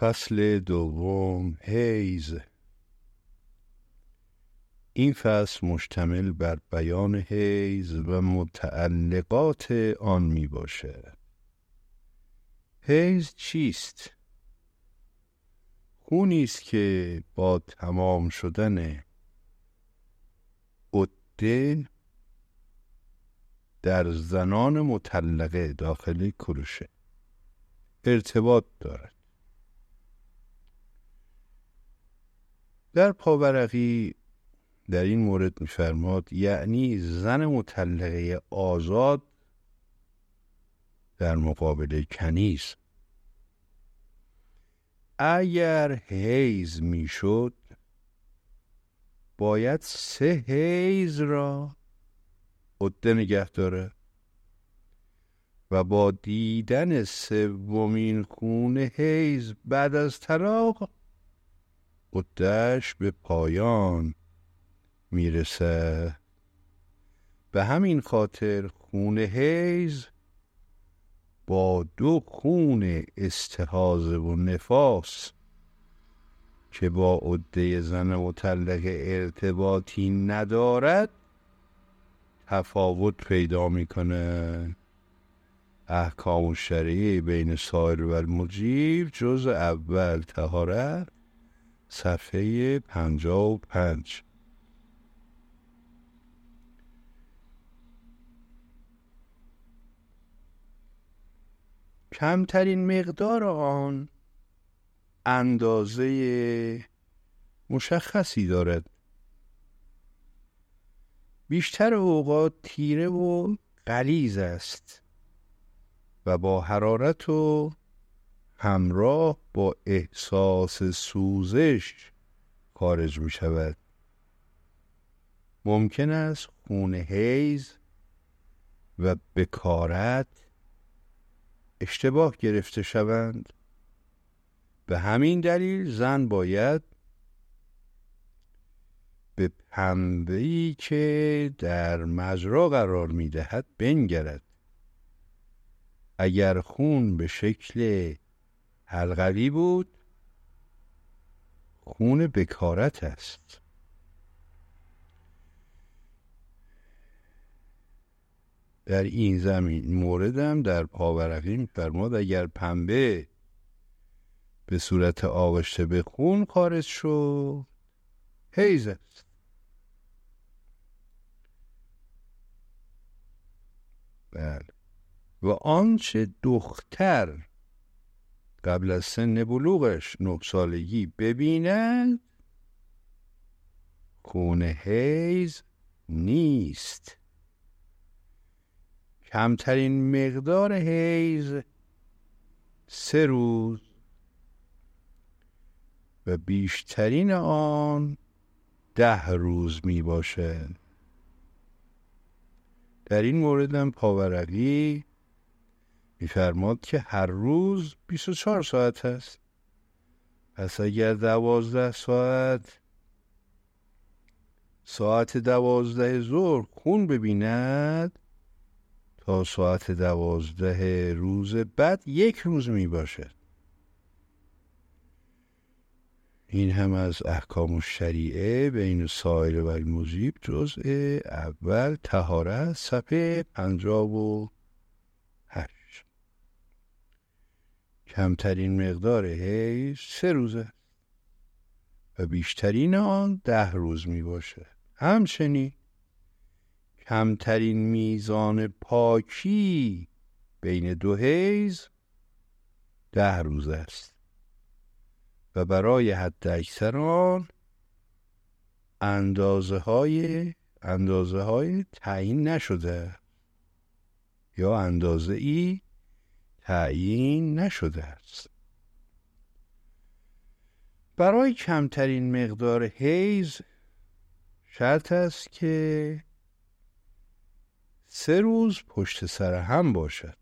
فصل دوم، حیض. این فصل مشتمل بر بیان حیض و متعلقات آن می باشه. حیض چیست؟ خونی است که با تمام شدن عده در زنان مطلقه داخل کروشه ارتباط دارد. در پاورقی در این مورد می‌فرماد یعنی زن مطلقه آزاد در مقابل کنیز. اگر حیض میشد باید 3 حیض را عده نگه داره و با دیدن 3مین خون حیض بعد از طلاق عده‌اش به پایان میرسه. به همین خاطر خون حیض با 2 خون استحاضه و نفاس که با عده زن مطلقه ارتباطی ندارد تفاوت پیدا میکنه. احکام شرعی بین سائل و المجیب جزء اول طهارت صفحه 55. کمترین مقدار آن اندازه مشخصی دارد. بیشتر اوقات تیره و غلیظ است و با حرارت و همراه با احساس سوزش خارج می شود. ممکن است خون حیض و بکارت اشتباه گرفته شوند. به همین دلیل زن باید به پنبه‌ای که در مجرا قرار می دهد بنگرد. اگر خون به شکل حلقوی بود خون بکارت است. در این زمین موردم در پاورقی می‌فرماد اگر پنبه به صورت آغشته به خون خارج شد حیض است. بله. و آنچه دختر قبل از سن بلوغش 9 سالگی ببیند خون حیض نیست. کمترین مقدار حیض 3 روز و بیشترین آن 10 روز می باشه. در این مورد هم پاورقی می‌فرماد که هر روز 24 ساعت است. پس اگر 12 ساعت 12 ظهر خون ببیند تا ساعت 12 روز بعد 1 روز می باشد. این هم از احکام الشریعه بین سائل و المجیب جزء اول طهارت صفحه 58. کمترین مقدار حیض 3 روزه و بیشترین آن 10 روز می باشه. همچنین کمترین میزان پاکی بین 2 حیض 10 روز است و برای حد اکثر آن اندازه های تعیین نشده یا اندازه ای تعیین نشده است. برای کمترین مقدار حیض شرط است که 3 روز پشت سر هم باشد.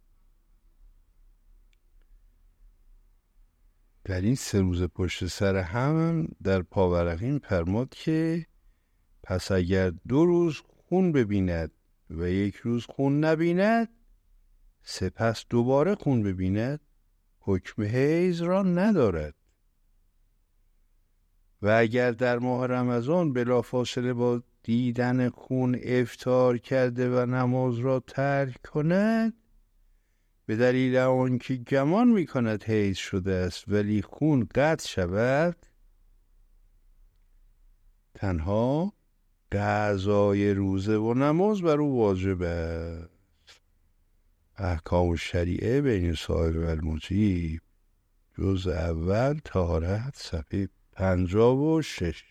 در این 3 روز پشت سر هم در پاورقی می‌فرماد که پس اگر 2 روز خون ببیند و 1 روز خون نبیند سپس دوباره خون ببیند حکم حیض را ندارد و اگر در ماه رمضان بلافاصله با دیدن خون افطار کرده و نماز را ترک کند به دلیل آنکه گمان می کند حیض شده است ولی خون قطع شود، تنها قضای روزه و نماز بر او واجب است. احکام شریعه بین سائل و المجیب، جزء اول، طهارت، صفحه 56.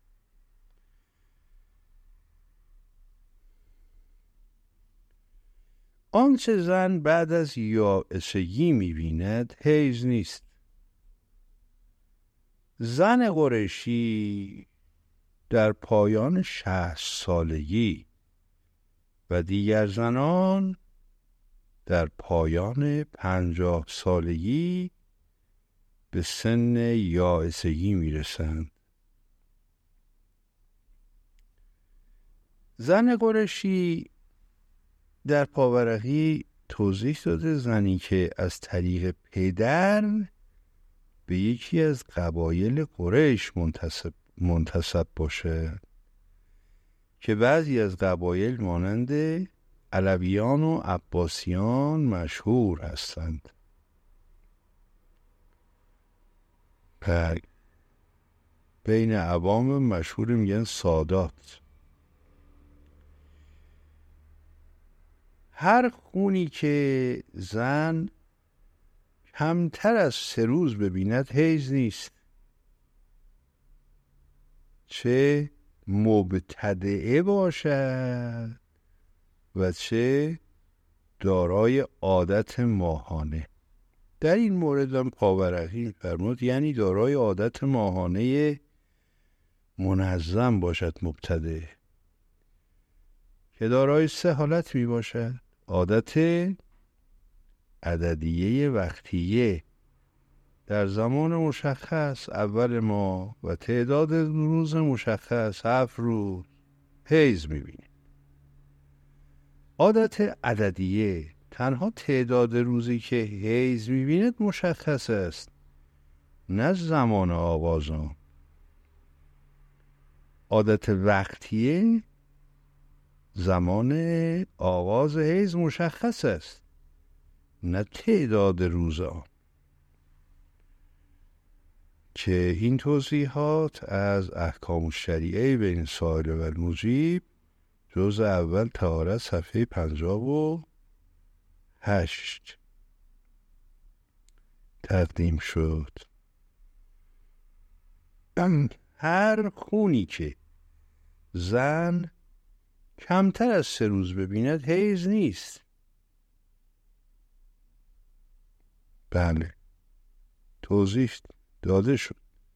آنچه زن بعد از یائسگی می‌بیند حیض نیست. زن قریشی در پایان 60 سالگی و دیگر زنان در پایان 50 سالگی به سن یائسگی میرسند. زن قریشی در پاورقی توضیح داده زنی که از طریق پدر به یکی از قبایل قریش منتسب باشه که بعضی از قبایل مانند علویان و عباسیان مشهور هستند. بین عوام مشهور میگن سادات. هر خونی که زن کمتر از 3 روز ببیند حیض نیست، چه مبتدعه باشد و چه دارای عادت ماهانه. در این مورد هم پاورقی فرمود یعنی دارای عادت ماهانه منظم باشد مبتدعه، که دارای 3 حالت می باشد: عادت عددیه وقتیه در زمان مشخص اول ماه و تعداد روز مشخص 7 روز حیض می‌بینید. عادت عددیه تنها تعداد روزی که حیض می‌بیند مشخص است، نه زمان آغاز آن. عادت وقتیه زمان آغاز حیض مشخص است، نه تعداد روز آن. که این توضیحات از احکام شریعه بین سائل و المجیب، جزء اول، طهارت، صفحه 58 تقدیم شد. هر خونی که زن کمتر از 3 روز ببیند حیض نیست. بله، توضیح داده شد.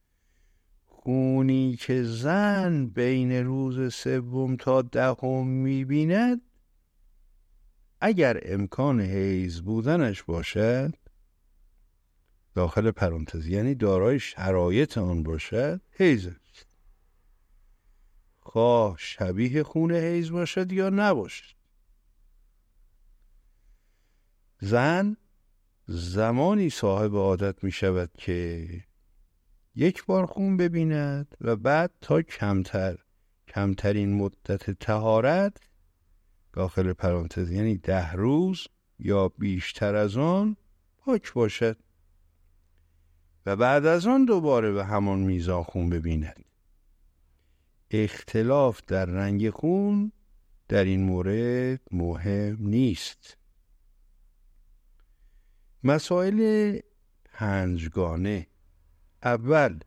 خونی که زن بین روز 3 تا 10 میبیند، اگر امکان حیض بودنش باشد، داخل پرانتز یعنی دارای شرایط آن باشد، حیض است، خواه شبیه خون حیض باشد یا نباشد. زن زمانی صاحب عادت می شود که 1 بار خون ببیند و بعد تا کمترین مدت طهارت، داخل پرانتز یعنی 10 روز یا بیشتر از آن، پاک باشد و بعد از آن دوباره به همان میزان خون ببیند. اختلاف در رنگ خون در این مورد مهم نیست. مسائل 5گانه. اول،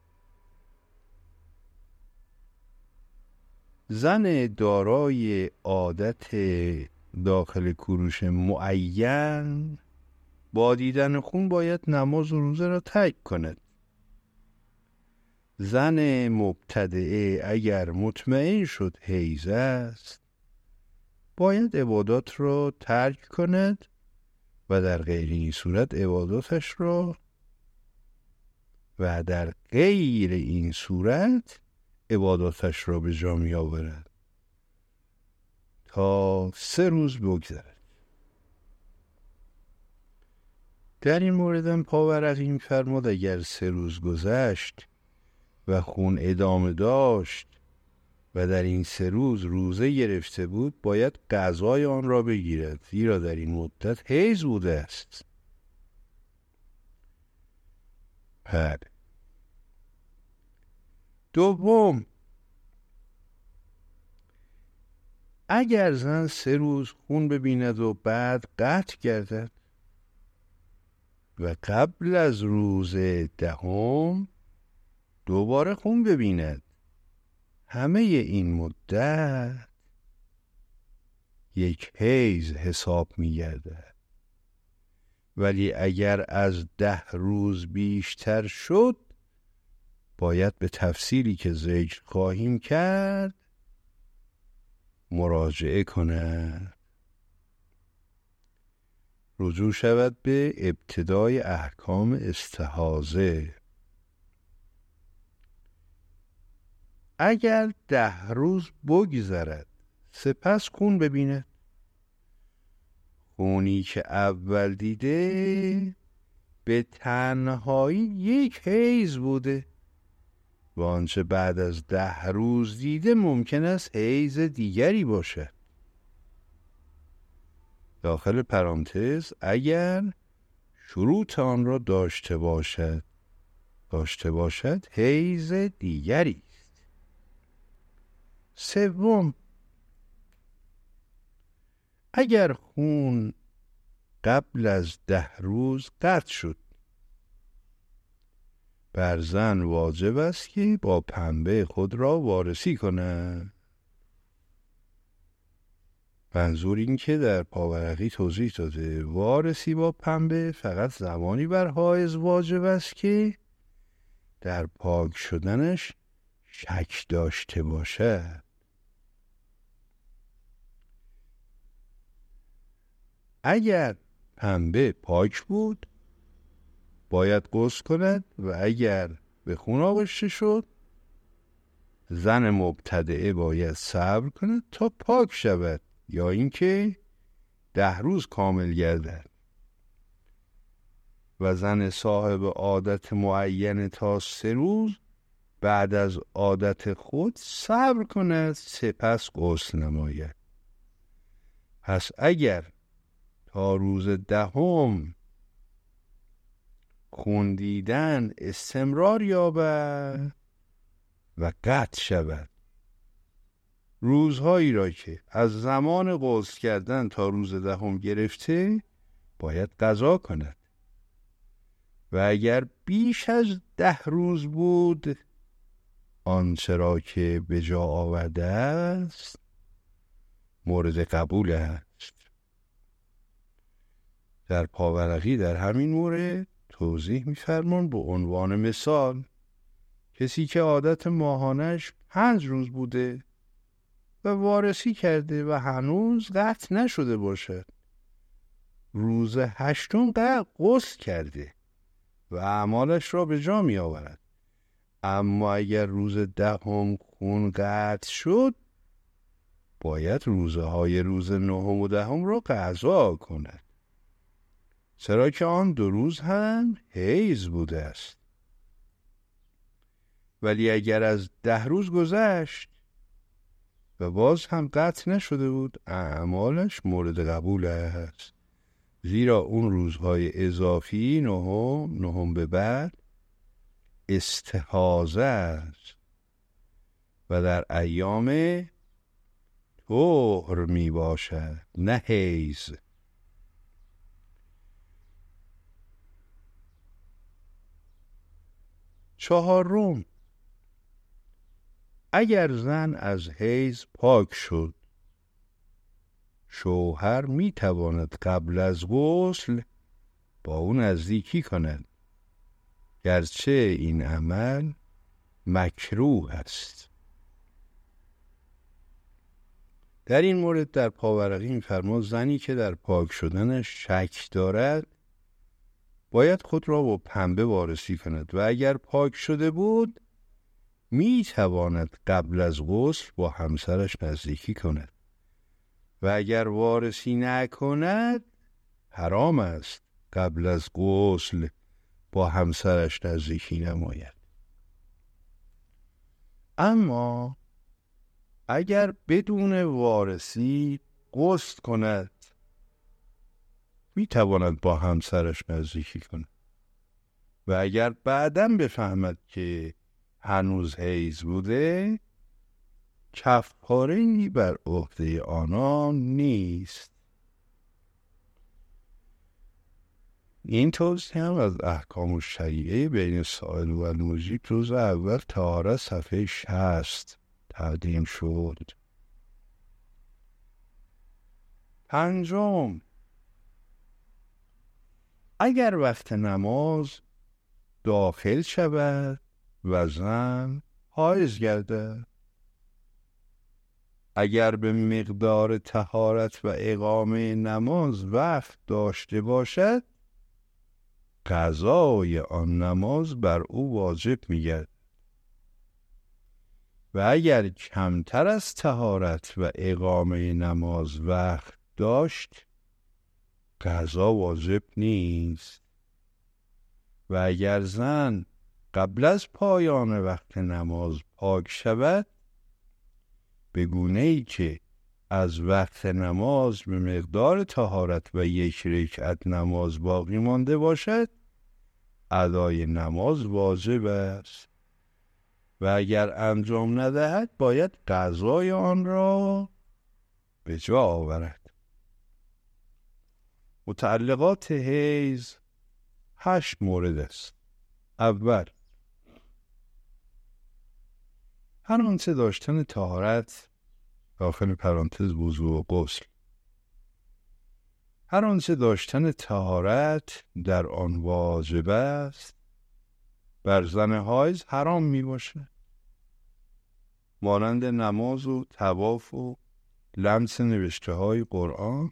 زن دارای عادت داخل کروش معین با دیدن خون باید نماز و روزه را ترک کند. زن مبتدعه اگر مطمئن شد حیض است باید عبادات را ترک کند و در غیر این صورت عباداتش را به جا می آورد تا 3 روز بگذرد. در این موردم پاورقی می‌فرماد اگر 3 روز گذشت و خون ادامه داشت و در این 3 روز روزه گرفته بود، باید قضای آن را بگیرد، زیرا در این مدت حیض بوده است. دوم، اگر زن 3 روز خون ببیند و بعد قطع گردد و قبل از روز 10 دوباره خون ببیند، همه این مدت یک حیض حساب می گردد. ولی اگر از 10 روز بیشتر شد، باید به تفصیلی که ذکر خواهیم کرد مراجعه کند. رجوع شود به ابتدای احکام استحاضه. اگر 10 روز بگذرد سپس خون ببیند، خونی که اول دیده به تنهایی یک حیض بوده و آنچه بعد از 10 روز دیده ممکن است حیض دیگری باشد. داخل پرانتز اگر شروط آن را داشته باشد حیض دیگری است. سوم، اگر خون قبل از 10 روز قطع شد، بر زن واجب است که با پنبه خود را وارسی کند. منظور این که در پاورقی توضیح داده وارسی با پنبه فقط زمانی بر حائض واجب است که در پاک شدنش شک داشته باشد. اگر پنبه پاک بود باید غسل کند و اگر به خون آغشته شد زن مبتدعه باید صبر کند تا پاک شود یا اینکه 10 روز کامل گردد و زن صاحب عادت معین تا 3 روز بعد از عادت خود صبر کند سپس غسل نماید. پس اگر تا روز 10 خون دیدن استمرار یابد و قطع شود، روزهایی را که از زمان غسل کردن تا روز 10 گرفته باید قضا کند و اگر بیش از 10 روز بود آنچه را که به جا آورده است مورد قبول است. در پاورقی در همین مورد توضیح می‌فرمان به عنوان مثال کسی که عادت ماهانش 5 روز بوده و وارسی کرده و هنوز قطع نشده باشد، روز 8 غسل کرده و اعمالش را به جا می آورد. اما اگر روز 10 خون قطع شد باید روزهای روز 9 و 10 را قضا کند، چرا که آن 2 روز هم حیض بوده است. ولی اگر از 10 روز گذشت و باز هم قطع نشده بود اعمالش مورد قبول است، زیرا اون روزهای اضافی 9 به بعد استحاضه است و در ایام طهر می باشد نه حیض. چهارم، اگر زن از حیض پاک شد شوهر می تواند قبل از غسل با او نزدیکی کند، گرچه این عمل مکروه است. در این مورد در پاورقی می‌فرماید زنی که در پاک شدنش شک دارد باید خود را با پنبه وارسی کند و اگر پاک شده بود می تواند قبل از غسل با همسرش نزدیکی کند و اگر وارسی نکند حرام است قبل از غسل با همسرش نزدیکی نماید. اما اگر بدون وارسی غسل کند میتواند با همسرش نزدیکی کند و اگر بعداً بفهمد که هنوز حیض بوده کفاره‌ای بر عهده آنان نیست. این توضیح هم از احکام الشریعه بین سائل و المجیب روز اول طهارت صفحه 60 تقدیم شد. 5. اگر وقت نماز داخل شود و زن حایض گردد، اگر به مقدار طهارت و اقامه نماز وقت داشته باشد قضای آن نماز بر او واجب می‌گردد و اگر کمتر از طهارت و اقامه نماز وقت داشت قضا واجب نیست. و اگر زن قبل از پایان وقت نماز پاک شود به گونه‌ای که از وقت نماز به مقدار طهارت و 1 رکعت نماز باقی مانده باشد ادای نماز واجب است و اگر انجام ندهد باید قضای آن را به جا آورد. متعلقات حیض 8 مورد است. اول، هر آنچه داشتن طهارت داخل پرانتز وضو و غسل، هر آنچه داشتن طهارت در آن واجب است بر زن حایض حرام می باشد، مانند نماز و طواف و لمس نوشته های قرآن.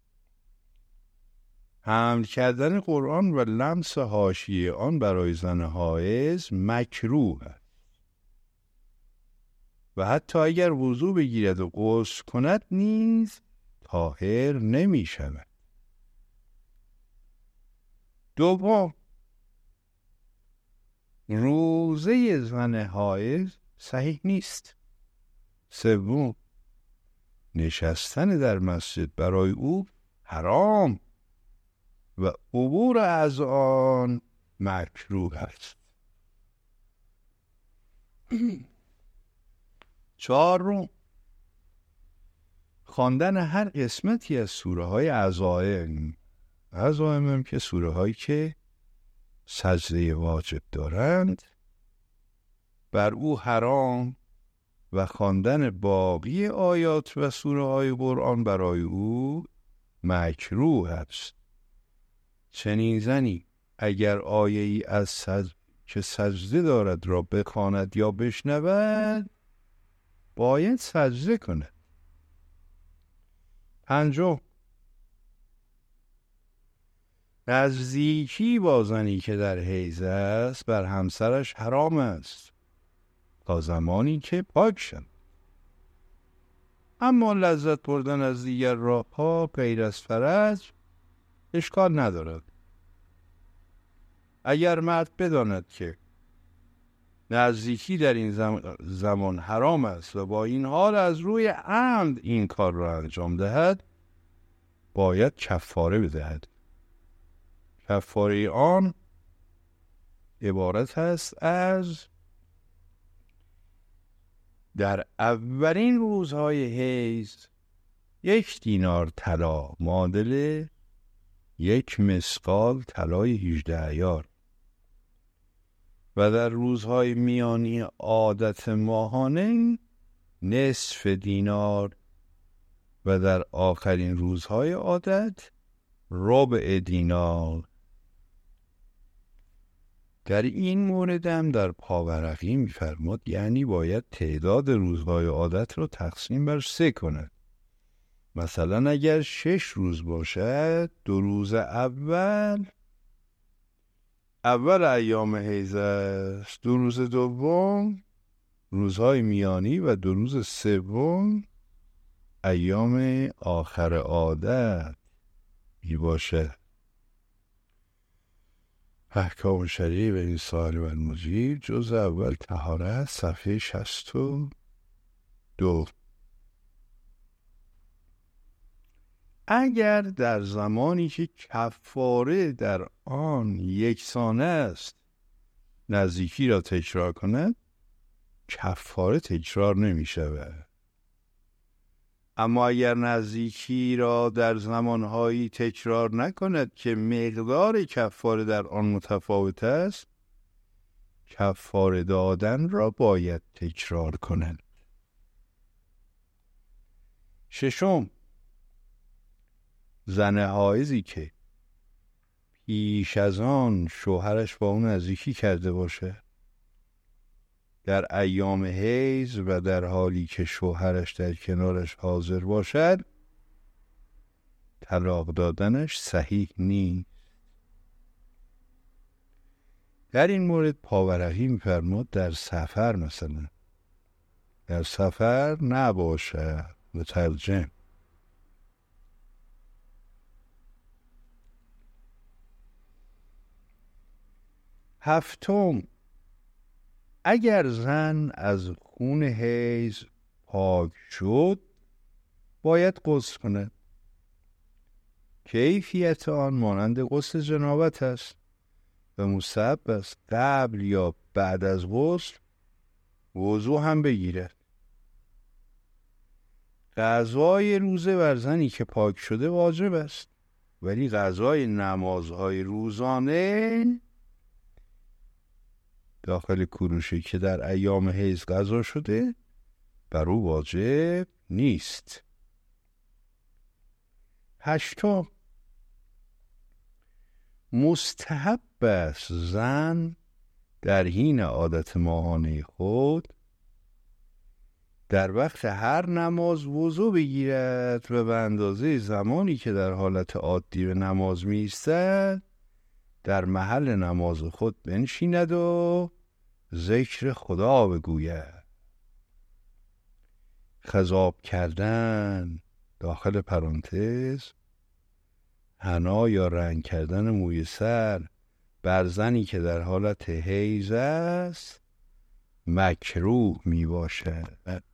حمل کردن قرآن و لمس حاشیه آن برای زن حایض مکروه است و حتی اگر وضو بگیرد و غسل کند نیز طاهر نمی شود. دوم، روزه زن حایض صحیح نیست. سوم، نشستن در مسجد برای او حرام و عبور از آن مکروه است. 4، خواندن هر قسمتی از سوره های عزائم هم که سوره هایی که سجده واجب دارند بر او حرام و خواندن باقی آیات و سوره های قرآن برای او مکروه است. چنین زنی اگر آیه‌ای از که سجده دارد را بخواند یا بشنود باید سجده کند. 5، نزدیکی با زنی که در حیض است بر همسرش حرام است تا زمانی که پاک شد. اما لذت بردن از دیگر راه‌ها غیر از فرج اشکال ندارد. اگر مرد بداند که نزدیکی در این زمان حرام است و با این حال از روی عمد این کار را انجام دهد باید کفاره بدهد. کفاره آن عبارت است از در اولین روزهای حیض 1 دینار طلا معادل 1 مثقال طلای 18 عیار و در روزهای میانی عادت ماهانه نصف دینار و در آخرین روزهای عادت ربع دینار. در این مورد هم در پاورقی می‌فرماد یعنی باید تعداد روزهای عادت را تقسیم بر 3 کند. مثلا اگر 6 روز باشد 2 روز اول ایام حیض است، 2 روز دوم روزهای میانی و 2 روز سوم ایام آخر عادت می باشد. احکام شریع و این سال و المجیر جزء اول طهارت صفحه 62. اگر در زمانی که کفاره در آن یکسان است نزدیکی را تکرار کند کفاره تکرار نمی شود. اما اگر نزدیکی را در زمانهایی تکرار نکند که مقدار کفاره در آن متفاوت است کفاره دادن را باید تکرار کند. 6. زن حایضی که پیش از آن شوهرش با اون نزدیکی کرده باشه در ایام حیض و در حالی که شوهرش در کنارش حاضر باشد طلاق دادنش صحیح نیست. در این مورد پاورقی می‌فرماد در سفر مثلا در سفر نباشد. مترجم. 7. اگر زن از خون حیض پاک شد باید غسل کند. کیفیت آن مانند غسل جنابت است و مستحب است قبل یا بعد از غسل وضو هم بگیرد. قضای روزه بر زنی که پاک شده واجب است ولی قضای نمازهای روزانه داخل کروشی که در ایام حیض قضا شده بر او واجب نیست. 8. مستحب است زن در حین عادت ماهانه خود در وقت هر نماز وضو بگیرد و به اندازه زمانی که در حالت عادی به نماز می ایستد در محل نماز خود بنشیند و ذکر خدا بگوید. خضاب کردن داخل پرانتز حنا یا رنگ کردن موی سر بر زنی که در حالت حیض است مکروه می باشد.